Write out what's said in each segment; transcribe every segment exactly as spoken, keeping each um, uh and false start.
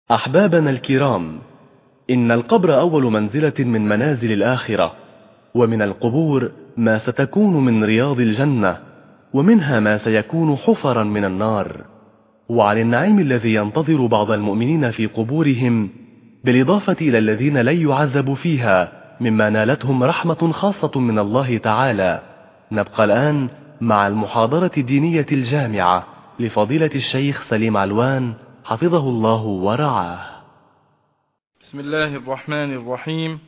أحبابنا الكرام، إن القبر أول منزلة من منازل الآخرة، ومن القبور ما ستكون من رياض الجنة، ومنها ما سيكون حفرا من النار. وعن النعيم الذي ينتظر بعض المؤمنين في قبورهم، بالإضافة إلى الذين لن يعذبوا فيها مما نالتهم رحمة خاصة من الله تعالى، نبقى الآن مع المحاضرة الدينية الجامعة لفضيلة الشيخ سليم علوان حفظه الله ورعاه. بسم الله الرحمن الرحيم.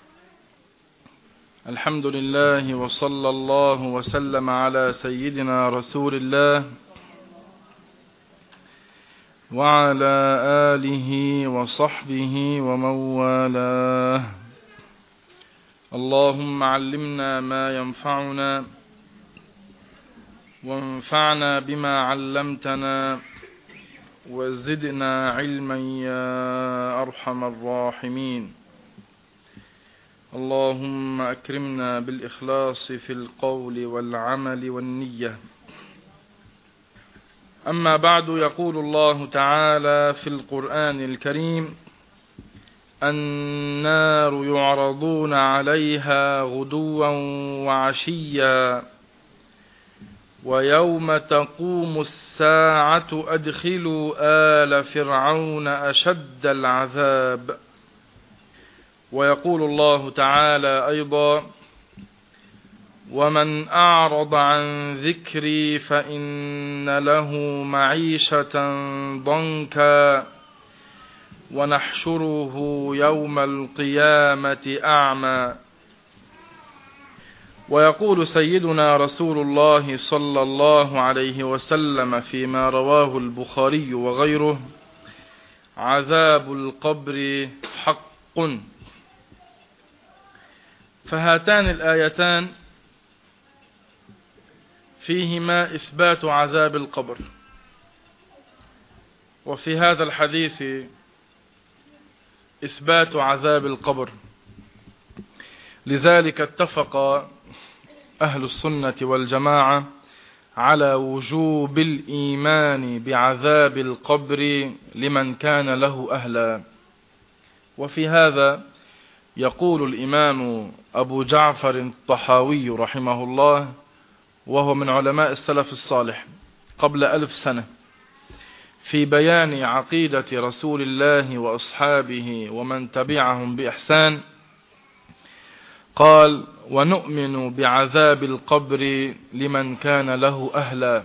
الحمد لله وصلى الله وسلم على سيدنا رسول الله وعلى آله وصحبه ومن والاه. اللهم علمنا ما ينفعنا وانفعنا بما علمتنا وزدنا علما يا أرحم الراحمين. اللهم أكرمنا بالإخلاص في القول والعمل والنية. أما بعد، يقول الله تعالى في القرآن الكريم: النار يعرضون عليها غدوا وعشيا ويوم تقوم الساعة أدخلوا آل فرعون أشد العذاب. ويقول الله تعالى أيضا: ومن أعرض عن ذكري فإن له معيشة ضنكا ونحشره يوم القيامة أعمى. ويقول سيدنا رسول الله صلى الله عليه وسلم فيما رواه البخاري وغيره: عذاب القبر حق. فهاتان الآيتان فيهما إثبات عذاب القبر، وفي هذا الحديث إثبات عذاب القبر. لذلك اتفق أهل السنة والجماعة على وجوب الإيمان بعذاب القبر لمن كان له أهلا. وفي هذا يقول الإمام أبو جعفر الطحاوي رحمه الله، وهو من علماء السلف الصالح قبل ألف سنة، في بيان عقيدة رسول الله وأصحابه ومن تبعهم بإحسان، قال: ونؤمن بعذاب القبر لمن كان له أهلا.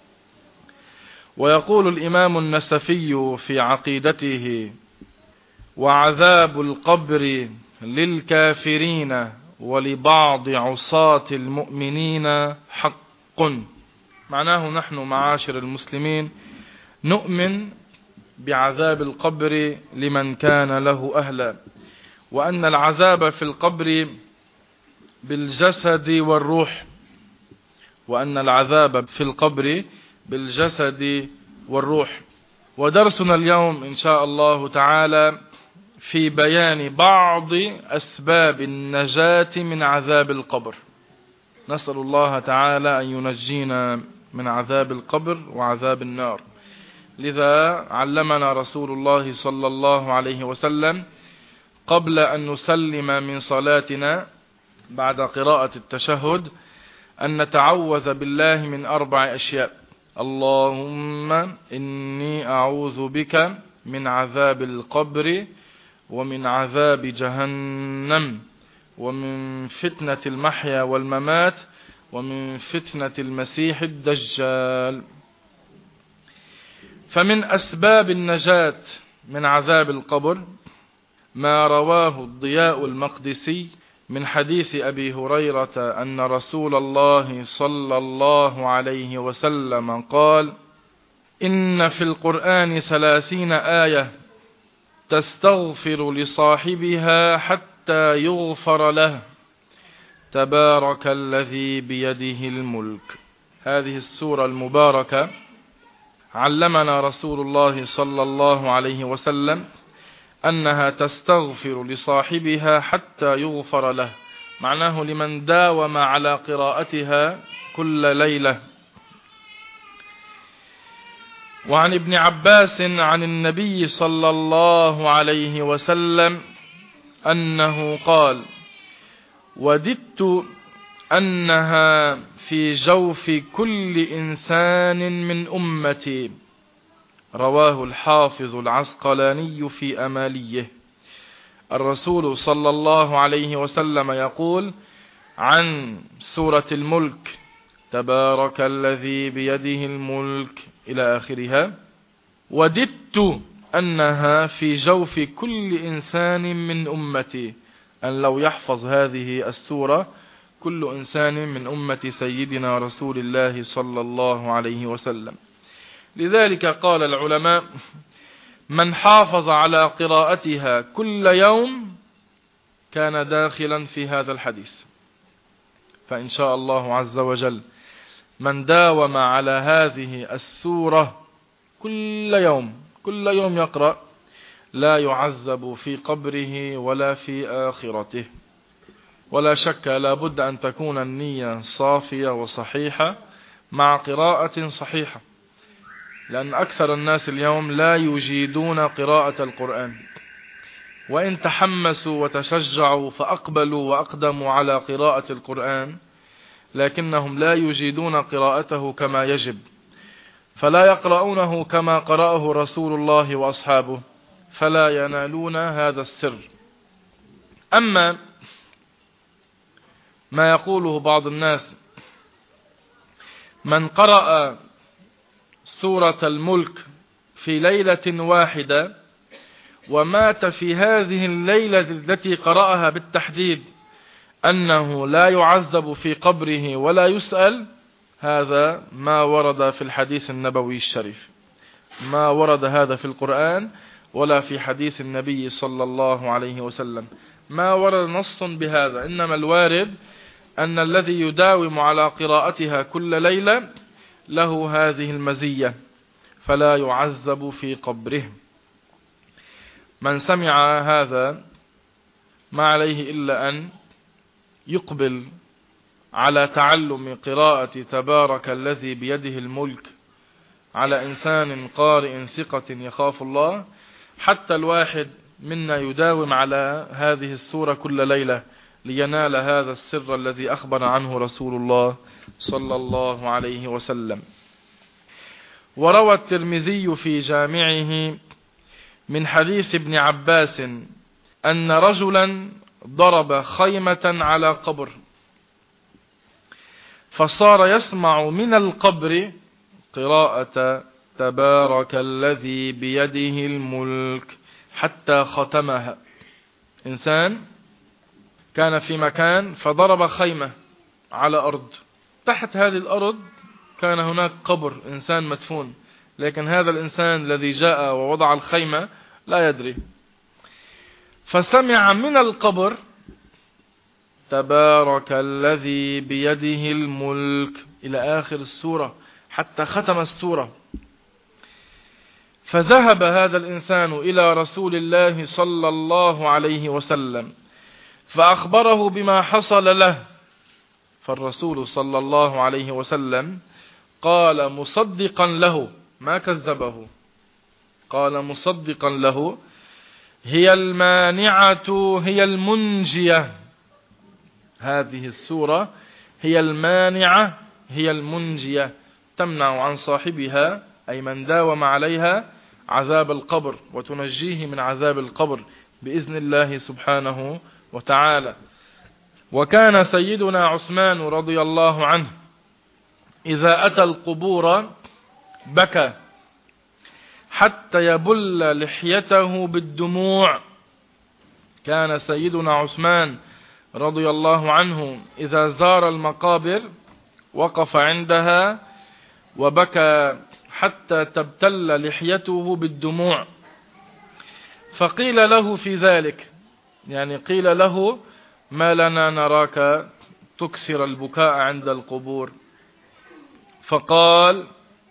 ويقول الإمام النسفي في عقيدته: وعذاب القبر للكافرين ولبعض عصاة المؤمنين حق. معناه نحن معاشر المسلمين نؤمن بعذاب القبر لمن كان له أهلا، وأن العذاب في القبر بالجسد والروح، وأن العذاب في القبر بالجسد والروح. ودرسنا اليوم إن شاء الله تعالى في بيان بعض أسباب النجاة من عذاب القبر. نسأل الله تعالى أن ينجينا من عذاب القبر وعذاب النار. لذا علمنا رسول الله صلى الله عليه وسلم قبل أن نسلم من صلاتنا بعد قراءة التشهد أن نتعوذ بالله من أربع أشياء: اللهم إني أعوذ بك من عذاب القبر ومن عذاب جهنم ومن فتنة المحيا والممات ومن فتنة المسيح الدجال. فمن أسباب النجاة من عذاب القبر ما رواه الضياء المقدسي من حديث أبي هريرة أن رسول الله صلى الله عليه وسلم قال: إن في القرآن ثلاثين آية تستغفر لصاحبها حتى يغفر له، تبارك الذي بيده الملك. هذه السورة المباركة علمنا رسول الله صلى الله عليه وسلم أنها تستغفر لصاحبها حتى يغفر له، معناه لمن داوم على قراءتها كل ليلة. وعن ابن عباس عن النبي صلى الله عليه وسلم أنه قال: وددت أنها في جوف كل إنسان من أمتي. رواه الحافظ العسقلاني في أماليه. الرسول صلى الله عليه وسلم يقول عن سورة الملك: تبارك الذي بيده الملك إلى آخرها: وددت أنها في جوف كل إنسان من أمتي، أن لو يحفظ هذه السورة كل إنسان من أمة سيدنا رسول الله صلى الله عليه وسلم. لذلك قال العلماء: من حافظ على قراءتها كل يوم كان داخلا في هذا الحديث. فإن شاء الله عز وجل من داوم على هذه السورة كل يوم كل يوم يقرأ لا يعذب في قبره ولا في آخرته. ولا شك لا بد أن تكون النية صافية وصحيحة مع قراءة صحيحة، لأن أكثر الناس اليوم لا يجيدون قراءة القرآن، وإن تحمسوا وتشجعوا فأقبلوا وأقدموا على قراءة القرآن لكنهم لا يجيدون قراءته كما يجب، فلا يقرؤونه كما قرأه رسول الله وأصحابه، فلا ينالون هذا السر. أما ما يقوله بعض الناس: من قرأ سورة الملك في ليلة واحدة ومات في هذه الليلة التي قرأها بالتحديد أنه لا يعذب في قبره ولا يسأل، هذا ما ورد في الحديث النبوي الشريف، ما ورد هذا في القرآن ولا في حديث النبي صلى الله عليه وسلم، ما ورد نص بهذا. إنما الوارد أن الذي يداوم على قراءتها كل ليلة له هذه المزية فلا يعذب في قبره. من سمع هذا ما عليه إلا أن يقبل على تعلم قراءة تبارك الذي بيده الملك على إنسان قارئ ثقة يخاف الله. حتى الواحد منا يداوم على هذه السورة كل ليلة لينال هذا السر الذي أخبر عنه رسول الله صلى الله عليه وسلم. وروى الترمذي في جامعه من حديث ابن عباس أن رجلا ضرب خيمة على قبر فصار يسمع من القبر قراءة تبارك الذي بيده الملك حتى ختمها. إنسان كان في مكان فضرب خيمة على أرض، تحت هذه الأرض كان هناك قبر إنسان مدفون، لكن هذا الإنسان الذي جاء ووضع الخيمة لا يدري، فسمع من القبر تبارك الذي بيده الملك إلى آخر السورة حتى ختم السورة. فذهب هذا الإنسان إلى رسول الله صلى الله عليه وسلم فأخبره بما حصل له، فالرسول صلى الله عليه وسلم قال مصدقا له، ما كذبه، قال مصدقا له: هي المانعة هي المنجية. هذه السورة هي المانعة هي المنجية، تمنع عن صاحبها أي من داوم عليها عذاب القبر وتنجيه من عذاب القبر بإذن الله سبحانه وتعالى. وكان سيدنا عثمان رضي الله عنه إذا أتى القبور بكى حتى يبل لحيته بالدموع. كان سيدنا عثمان رضي الله عنه إذا زار المقابر وقف عندها وبكى حتى تبتل لحيته بالدموع. فقيل له في ذلك، يعني قيل له: ما لنا نراك تكسر البكاء عند القبور؟ فقال: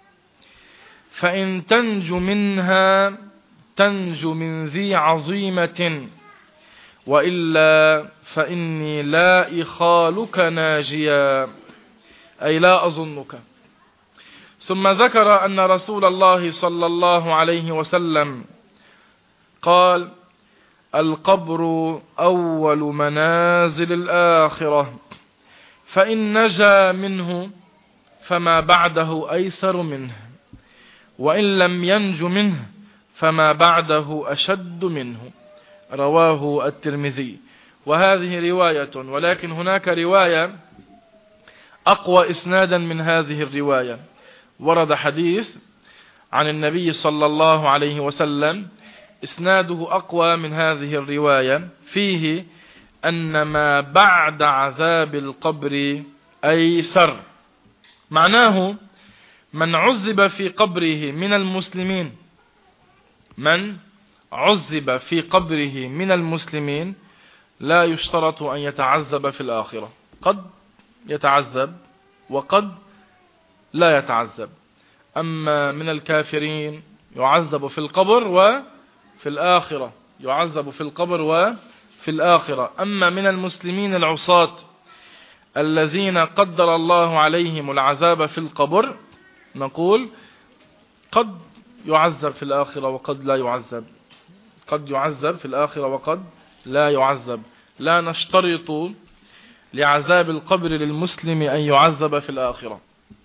فإن تنجو منها تنجو من ذي عظيمة، وإلا فإني لا إخالك ناجيا، أي لا أظنك. ثم ذكر أن رسول الله صلى الله عليه وسلم قال: القبر أول منازل الآخرة، فإن نجا منه فما بعده أيسر منه، وإن لم ينج منه فما بعده أشد منه. رواه الترمذي. وهذه رواية، ولكن هناك رواية أقوى إسنادا من هذه الرواية. ورد حديث عن النبي صلى الله عليه وسلم إسناده أقوى من هذه الرواية، فيه أن ما بعد عذاب القبر أيسر. معناه من عذب في قبره من المسلمين من عذب في قبره من المسلمين لا يشترط أن يتعذب في الآخرة، قد يتعذب وقد لا يتعذب. أما من الكافرين يعذب في القبر وفي الآخرة، يعذب في القبر وفي الآخرة. أما من المسلمين العصاة الذين قدر الله عليهم العذاب في القبر نقول قد يعذب في الآخرة وقد لا يعذب، قد يعذب في الآخرة وقد لا يعذب. لا نشترط لعذاب القبر للمسلم أن يعذب في الآخرة.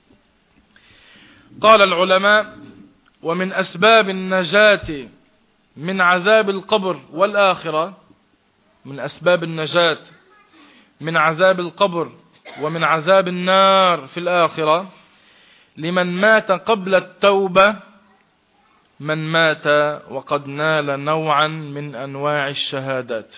قال العلماء: ومن أسباب النجاة من عذاب القبر والآخرة، من أسباب النجاة من عذاب القبر ومن عذاب النار في الآخرة لمن مات قبل التوبة، من مات وقد نال نوعا من أنواع الشهادات.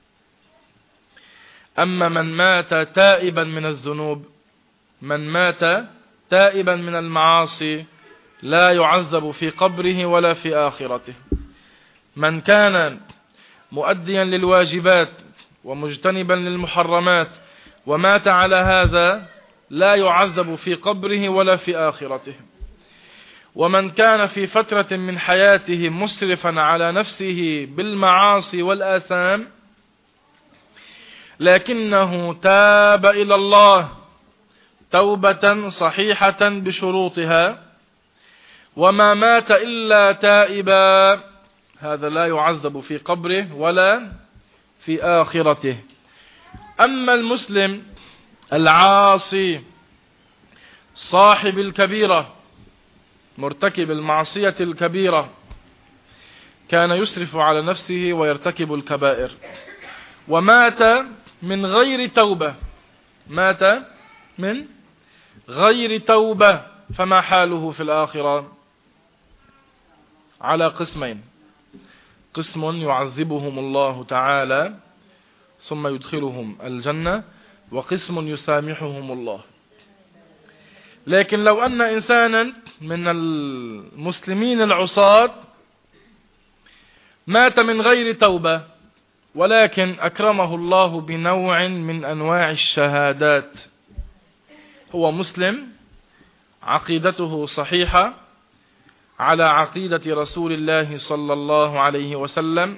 أما من مات تائبا من الذنوب، من مات تائبا من المعاصي لا يعذب في قبره ولا في آخرته. من كان مؤديا للواجبات ومجتنبا للمحرمات ومات على هذا لا يعذب في قبره ولا في آخرته. ومن كان في فترة من حياته مسرفا على نفسه بالمعاصي والآثام لكنه تاب إلى الله توبة صحيحة بشروطها وما مات إلا تائبا، هذا لا يعذب في قبره ولا في آخرته. أما المسلم العاصي صاحب الكبيرة مرتكب المعصية الكبيرة كان يسرف على نفسه ويرتكب الكبائر ومات من غير توبة، مات من غير توبة، فما حاله في الآخرة؟ على قسمين: قسم يعذبهم الله تعالى ثم يدخلهم الجنة، وقسم يسامحهم الله. لكن لو أن إنسانا من المسلمين العصاة مات من غير توبة ولكن أكرمه الله بنوع من أنواع الشهادات، هو مسلم عقيدته صحيحة على عقيدة رسول الله صلى الله عليه وسلم،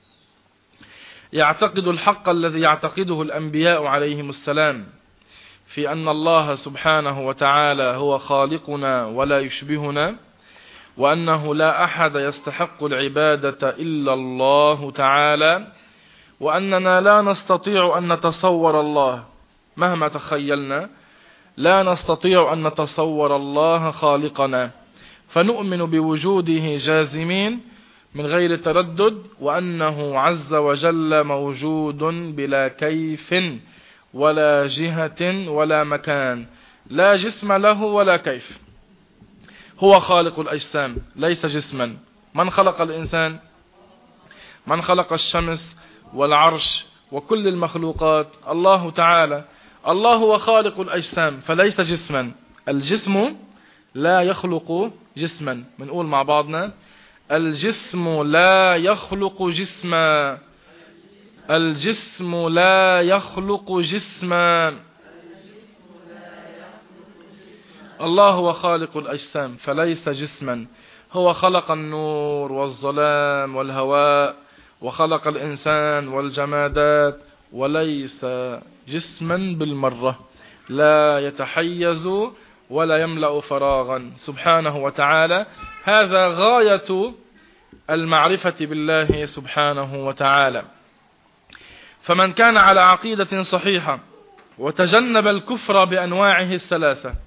يعتقد الحق الذي يعتقده الأنبياء عليهم السلام في أن الله سبحانه وتعالى هو خالقنا ولا يشبهنا، وأنه لا أحد يستحق العبادة إلا الله تعالى، وأننا لا نستطيع أن نتصور الله مهما تخيلنا، لا نستطيع أن نتصور الله خالقنا، فنؤمن بوجوده جازمين من غير تردد، وأنه عز وجل موجود بلا كيف ولا جهة ولا مكان، لا جسم له ولا كيف. هو خالق الأجسام ليس جسما. من خلق الإنسان؟ من خلق الشمس والعرش وكل المخلوقات؟ الله تعالى. الله هو خالق الأجسام فليس جسما. الجسم لا يخلق جسما. بنقول مع بعضنا: الجسم لا يخلق جسما، الجسم لا يخلق جسما. الله هو خالق الأجسام فليس جسما. هو خلق النور والظلام والهواء وخلق الإنسان والجمادات، وليس جسما بالمرة، لا يتحيز ولا يملأ فراغا سبحانه وتعالى. هذا غاية المعرفة بالله سبحانه وتعالى. فمن كان على عقيدة صحيحة وتجنب الكفر بأنواعه الثلاثة،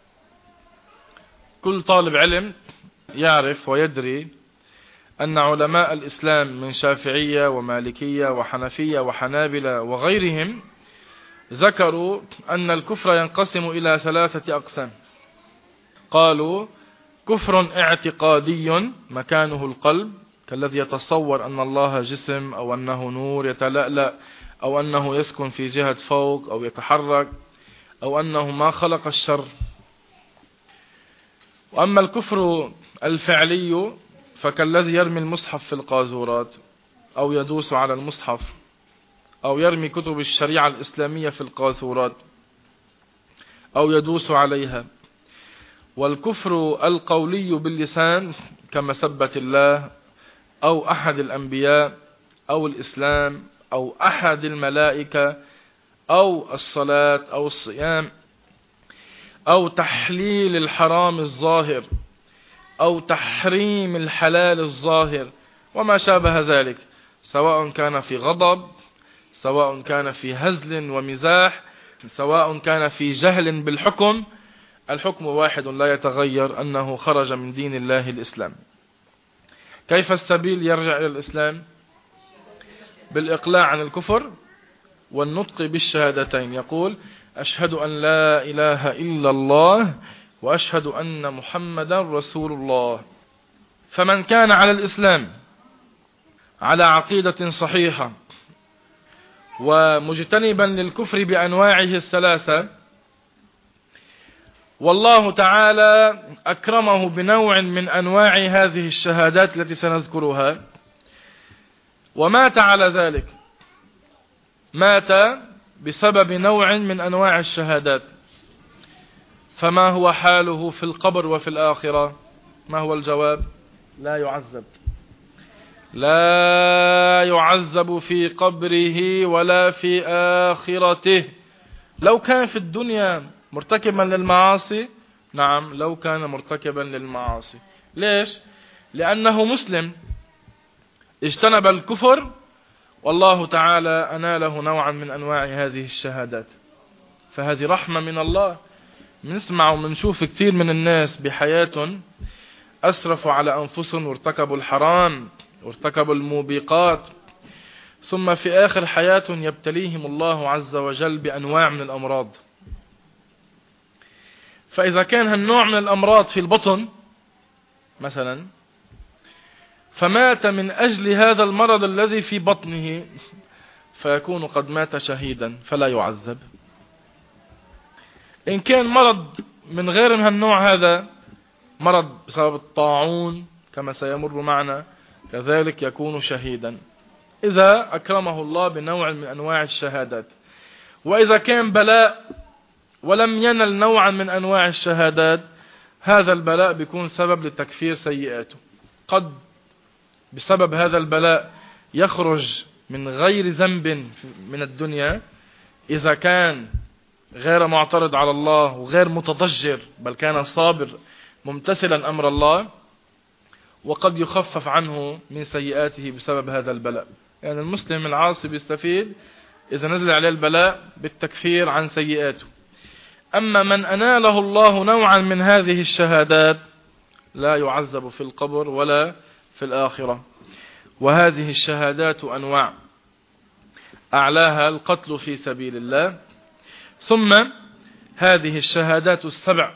كل طالب علم يعرف ويدري أن علماء الإسلام من شافعية ومالكية وحنفية وحنابلة وغيرهم ذكروا أن الكفر ينقسم إلى ثلاثة أقسام. قالوا: كفر اعتقادي مكانه القلب، كالذي يتصور أن الله جسم، أو أنه نور يتلألأ، أو أنه يسكن في جهة فوق أو يتحرك، أو أنه ما خلق الشر. وأما الكفر الفعلي فكالذي يرمي المصحف في القاذورات، أو يدوس على المصحف، أو يرمي كتب الشريعة الإسلامية في القاذورات، أو يدوس عليها. والكفر القولي باللسان كمسبة الله أو أحد الأنبياء أو الإسلام أو أحد الملائكة أو الصلاة أو الصيام أو تحليل الحرام الظاهر أو تحريم الحلال الظاهر وما شابه ذلك، سواء كان في غضب، سواء كان في هزل ومزاح، سواء كان في جهل بالحكم. الحكم واحد لا يتغير، أنه خرج من دين الله الإسلام. كيف السبيل يرجع إلى الإسلام؟ بالإقلاع عن الكفر والنطق بالشهادتين. يقول: أشهد أن لا إله إلا الله وأشهد أن محمدا رسول الله. فمن كان على الإسلام على عقيدة صحيحة ومجتنبا للكفر بأنواعه الثلاثة، والله تعالى أكرمه بنوع من أنواع هذه الشهادات التي سنذكرها، ومات على ذلك، مات بسبب نوع من أنواع الشهادات، فما هو حاله في القبر وفي الآخرة؟ ما هو الجواب؟ لا يعذب، لا يعذب في قبره ولا في آخرته. لو كان في الدنيا مرتكبا للمعاصي، نعم لو كان مرتكبا للمعاصي. ليش؟ لأنه مسلم اجتنب الكفر، والله تعالى أناله نوعا من أنواع هذه الشهادات. فهذه رحمة من الله. نسمع ومنشوف كتير من الناس بحياتهم أسرفوا على أنفسهم وارتكبوا الحرام وارتكبوا الموبقات، ثم في آخر حياتهم يبتليهم الله عز وجل بأنواع من الأمراض. فإذا كان هالنوع من الأمراض في البطن مثلا، فمات من أجل هذا المرض الذي في بطنه، فيكون قد مات شهيدا فلا يعذب. إن كان مرض من غير من هالنوع هذا، مرض بسبب الطاعون كما سيمر معنا، كذلك يكون شهيدا إذا أكرمه الله بنوع من أنواع الشهادات. وإذا كان بلاء ولم ينل نوعا من أنواع الشهادات، هذا البلاء بيكون سبب لتكفير سيئاته. قد بسبب هذا البلاء يخرج من غير ذنب من الدنيا، إذا كان غير معترض على الله وغير متضجر، بل كان صابر ممتثلا أمر الله، وقد يخفف عنه من سيئاته بسبب هذا البلاء. يعني المسلم العاصي بيستفيد إذا نزل عليه البلاء بالتكفير عن سيئاته. أما من أناله الله نوعا من هذه الشهادات لا يعذب في القبر ولا في الآخرة. وهذه الشهادات أنواع، أعلاها القتل في سبيل الله، ثم هذه الشهادات السبع: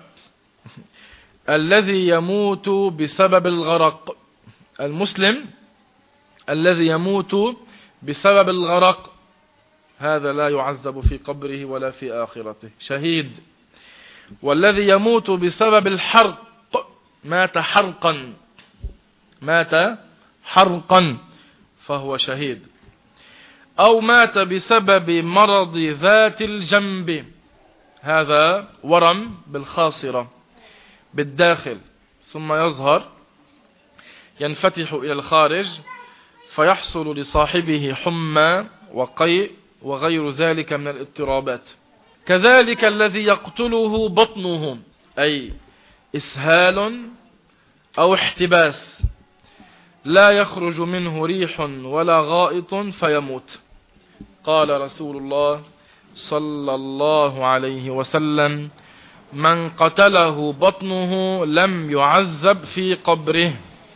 الذي يموت بسبب الغرق. المسلم الذي يموت بسبب الغرق هذا لا يعذب في قبره ولا في آخرته، شهيد. والذي يموت بسبب الحرق، مات حرقا، مات حرقا فهو شهيد. أو مات بسبب مرض ذات الجنب، هذا ورم بالخاصرة بالداخل ثم يظهر ينفتح إلى الخارج، فيحصل لصاحبه حمى وقيء وغير ذلك من الاضطرابات. كذلك الذي يقتله بطنه، أي إسهال أو احتباس لا يخرج منه ريح ولا غائط فيموت. قال رسول الله صلى الله عليه وسلم: من قتله بطنه لم يعذب في قبره.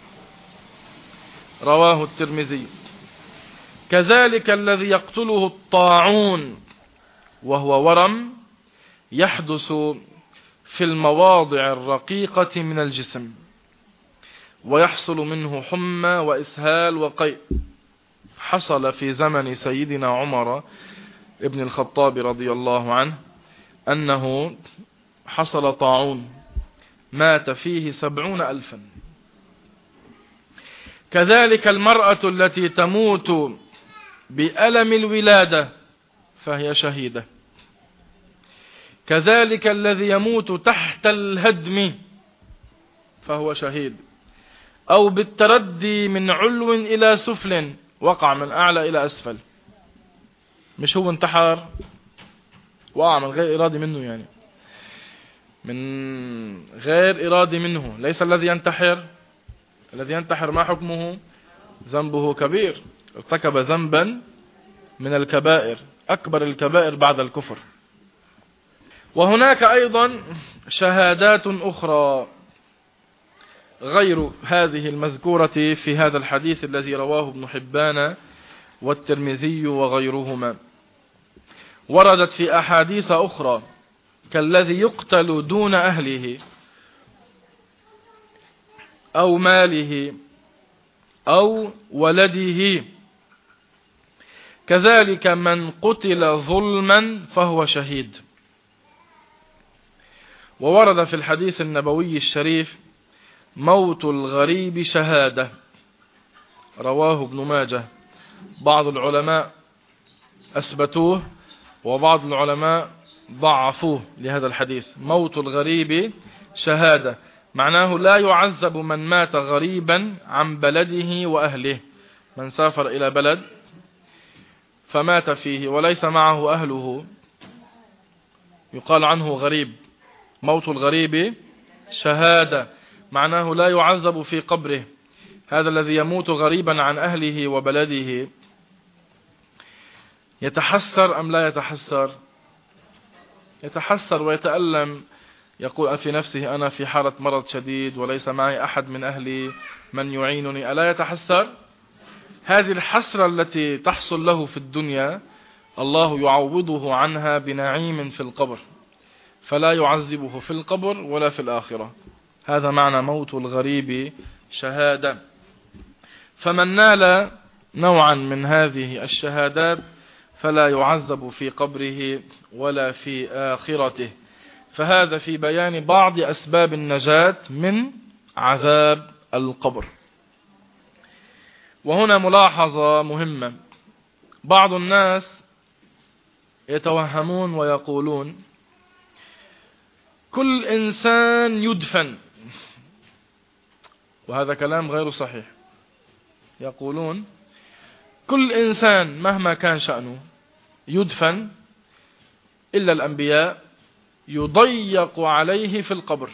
رواه الترمذي. كذلك الذي يقتله الطاعون وهو ورم يحدث في المواضع الرقيقة من الجسم، ويحصل منه حمى وإسهال وقيء. حصل في زمن سيدنا عمر ابن الخطاب رضي الله عنه أنه حصل طاعون مات فيه سبعون ألفا. كذلك المرأة التي تموت بألم الولادة فهي شهيدة. كذلك الذي يموت تحت الهدم فهو شهيد، أو بالتردي من علو إلى سفل، وقع من أعلى إلى أسفل، مش هو انتحر، وقع من غير إرادي منه، يعني من غير إرادي منه. ليس الذي ينتحر، الذي ينتحر ما حكمه؟ ذنبه كبير، ارتكب ذنبا من الكبائر، أكبر الكبائر بعد الكفر. وهناك أيضا شهادات أخرى غير هذه المذكورة في هذا الحديث الذي رواه ابن حبان والترمذي وغيرهما. وردت في أحاديث أخرى كالذي يقتل دون أهله أو ماله أو ولده. كذلك من قتل ظلما فهو شهيد. وورد في الحديث النبوي الشريف: موت الغريب شهادة. رواه ابن ماجه. بعض العلماء أثبتوه وبعض العلماء ضعفوه لهذا الحديث. موت الغريب شهادة معناه لا يعذب من مات غريبا عن بلده وأهله. من سافر إلى بلد فمات فيه وليس معه أهله يقال عنه غريب. موت الغريب شهادة معناه لا يعذب في قبره. هذا الذي يموت غريبا عن أهله وبلده يتحسر أم لا يتحسر؟ يتحسر ويتألم، يقول في نفسه: أنا في حالة مرض شديد وليس معي أحد من أهلي من يعينني. ألا يتحسر؟ هذه الحسرة التي تحصل له في الدنيا الله يعوضه عنها بنعيم في القبر، فلا يعذبه في القبر ولا في الآخرة. هذا معنى موت الغريب شهادة. فمن نال نوعا من هذه الشهادات فلا يعذب في قبره ولا في آخرته. فهذا في بيان بعض أسباب النجاة من عذاب القبر. وهنا ملاحظة مهمة: بعض الناس يتوهمون ويقولون كل إنسان يدفن، وهذا كلام غير صحيح. يقولون كل إنسان مهما كان شأنه يدفن إلا الأنبياء، يضيق عليه في القبر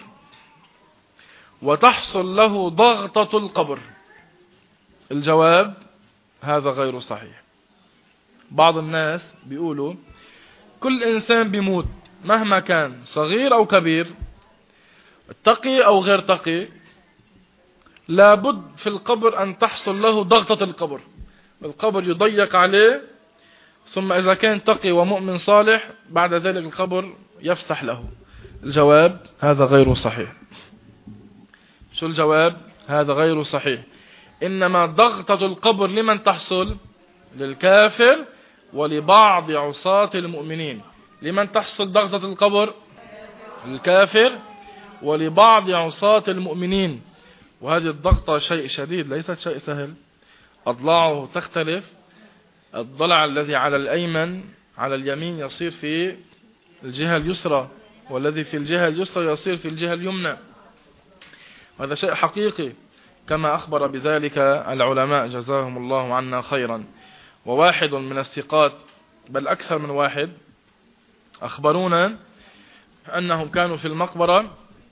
وتحصل له ضغطة القبر. الجواب: هذا غير صحيح. بعض الناس بيقولوا كل إنسان بيموت مهما كان صغير أو كبير، تقي أو غير تقي، لابد في القبر أن تحصل له ضغطة القبر، القبر يضيق عليه، ثم إذا كان تقي ومؤمن صالح بعد ذلك القبر يفسح له. الجواب: هذا غير صحيح. شو الجواب؟ هذا غير صحيح. إنما ضغطة القبر لمن تحصل؟ للكافر ولبعض عصاة المؤمنين. لمن تحصل ضغطة القبر؟ للكافر ولبعض عصاة المؤمنين. وهذه الضغطة شيء شديد، ليست شيء سهل. أضلاعه تختلف، الضلع الذي على الأيمن على اليمين يصير في الجهة اليسرى، والذي في الجهة اليسرى يصير في الجهة اليمنى. هذا شيء حقيقي كما أخبر بذلك العلماء جزاهم الله عنا خيرا. وواحد من الثقات، بل أكثر من واحد، أخبرونا أنهم كانوا في المقبرة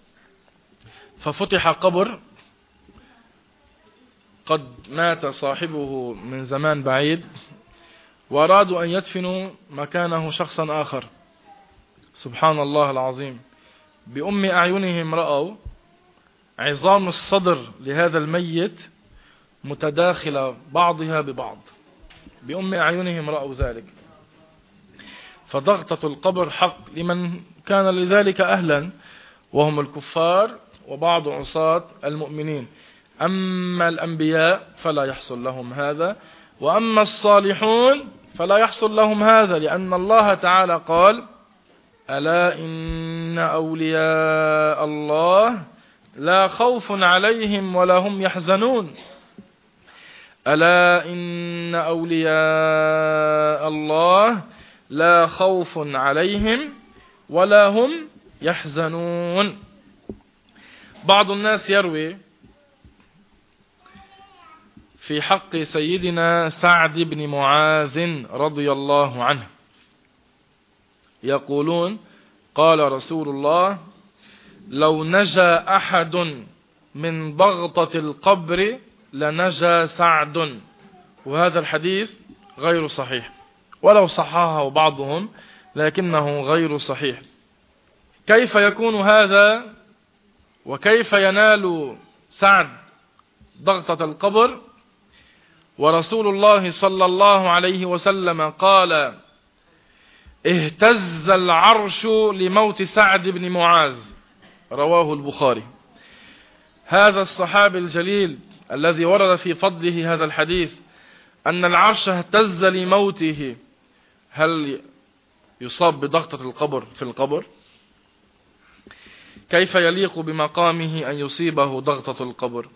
ففتح قبر قد مات صاحبه من زمان بعيد، وأرادوا أن يدفنوا مكانه شخصا آخر. سبحان الله العظيم، بأم أعينهم رأوا عظام الصدر لهذا الميت متداخلة بعضها ببعض، بأم أعينهم رأوا ذلك. فضغطة القبر حق لمن كان لذلك أهلا، وهم الكفار وبعض عصاة المؤمنين. أما الأنبياء فلا يحصل لهم هذا، وأما الصالحون فلا يحصل لهم هذا، لأن الله تعالى قال: ألا إن أولياء الله لا خوف عليهم ولا هم يحزنون. ألا إن أولياء الله لا خوف عليهم ولا هم يحزنون. بعض الناس يروي في حق سيدنا سعد بن معاذ رضي الله عنه، يقولون: قال رسول الله: لو نجا أحد من ضغطة القبر لنجا سعد. وهذا الحديث غير صحيح، ولو صححه بعضهم لكنه غير صحيح. كيف يكون هذا؟ وكيف ينال سعد ضغطة القبر ورسول الله صلى الله عليه وسلم قال: اهتز العرش لموت سعد بن معاذ، رواه البخاري. هذا الصحابي الجليل الذي ورد في فضله هذا الحديث أن العرش اهتز لموته، هل يصاب بضغطة القبر في القبر؟ كيف يليق بمقامه أن يصيبه ضغطة القبر؟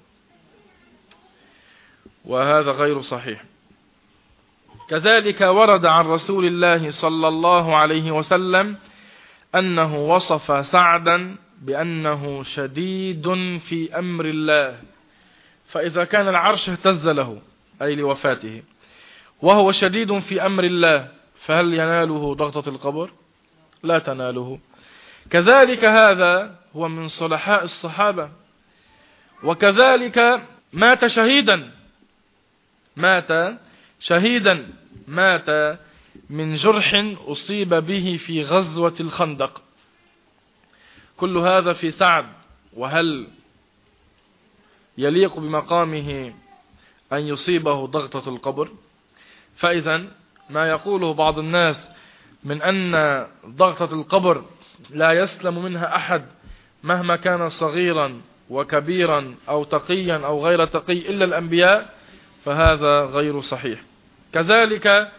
وهذا غير صحيح. كذلك ورد عن رسول الله صلى الله عليه وسلم أنه وصف سعدا بأنه شديد في أمر الله. فإذا كان العرش اهتز له أي لوفاته وهو شديد في أمر الله، فهل يناله ضغطة القبر؟ لا تناله. كذلك هذا هو من صلحاء الصحابة. وكذلك مات شهيدا، مات شهيدا مات من جرح أصيب به في غزوة الخندق. كل هذا في سعد، وهل يليق بمقامه أن يصيبه ضغطة القبر؟ فإذا ما يقوله بعض الناس من أن ضغطة القبر لا يسلم منها أحد مهما كان صغيرا وكبيرا أو تقيا أو غير تقي إلا الأنبياء، فهذا غير صحيح. كذلك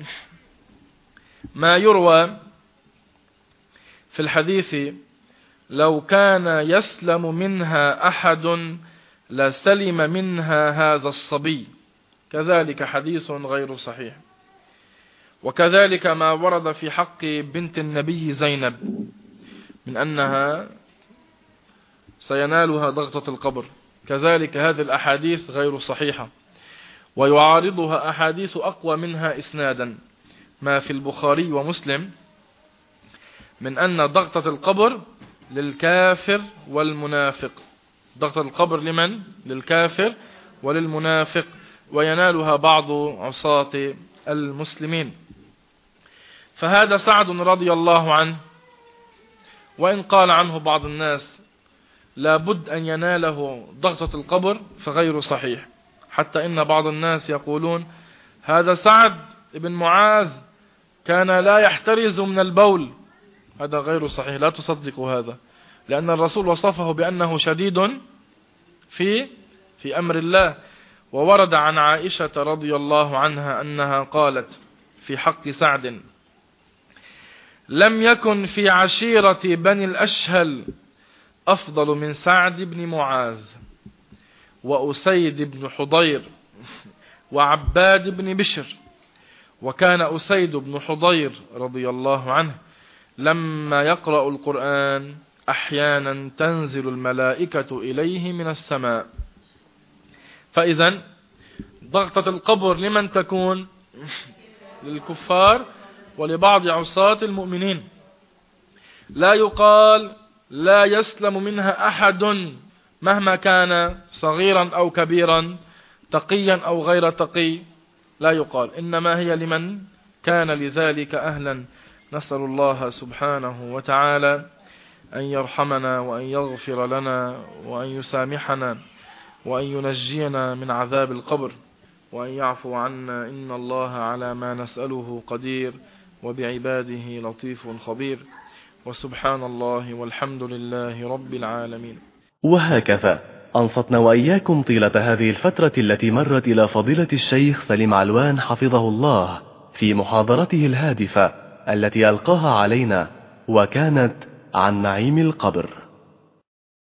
ما يروى في الحديث: لو كان يسلم منها أحد لسلم منها هذا الصبي، كذلك حديث غير صحيح. وكذلك ما ورد في حق بنت النبي زينب من أنها سينالها ضغطة القبر، كذلك هذه الأحاديث غير صحيحة، ويعارضها أحاديث أقوى منها إسنادا ما في البخاري ومسلم من أن ضغطة القبر للكافر والمنافق. ضغطة القبر لمن؟ للكافر وللمنافق، وينالها بعض عصاة المسلمين. فهذا سعد رضي الله عنه، وإن قال عنه بعض الناس لابد أن يناله ضغطة القبر فغير صحيح، حتى إن بعض الناس يقولون هذا سعد بن معاذ كان لا يحترز من البول. هذا غير صحيح، لا تصدقوا هذا، لأن الرسول وصفه بأنه شديد في في أمر الله. وورد عن عائشة رضي الله عنها أنها قالت في حق سعد: لم يكن في عشيرة بني الأشهل أفضل من سعد بن معاذ وأسيد بن حضير وعباد بن بشر. وكان أسيد بن حضير رضي الله عنه لما يقرأ القرآن أحيانا تنزل الملائكة إليه من السماء. فإذا ضغطة القبر لمن تكون؟ للكفار ولبعض عصاة المؤمنين. لا يقال لا يسلم منها أحد مهما كان صغيرا أو كبيرا، تقيا أو غير تقي، لا يقال، إنما هي لمن كان لذلك أهلا. نسأل الله سبحانه وتعالى أن يرحمنا وأن يغفر لنا وأن يسامحنا وأن ينجينا من عذاب القبر وأن يعفو عنا، إن الله على ما نسأله قدير وبعباده لطيف خبير. وسبحان الله والحمد لله رب العالمين. وهكذا أنصتنا وإياكم طيلة هذه الفترة التي مرت إلى فضيلة الشيخ سليم علوان حفظه الله في محاضرته الهادفة التي ألقاها علينا، وكانت عن نعيم القبر.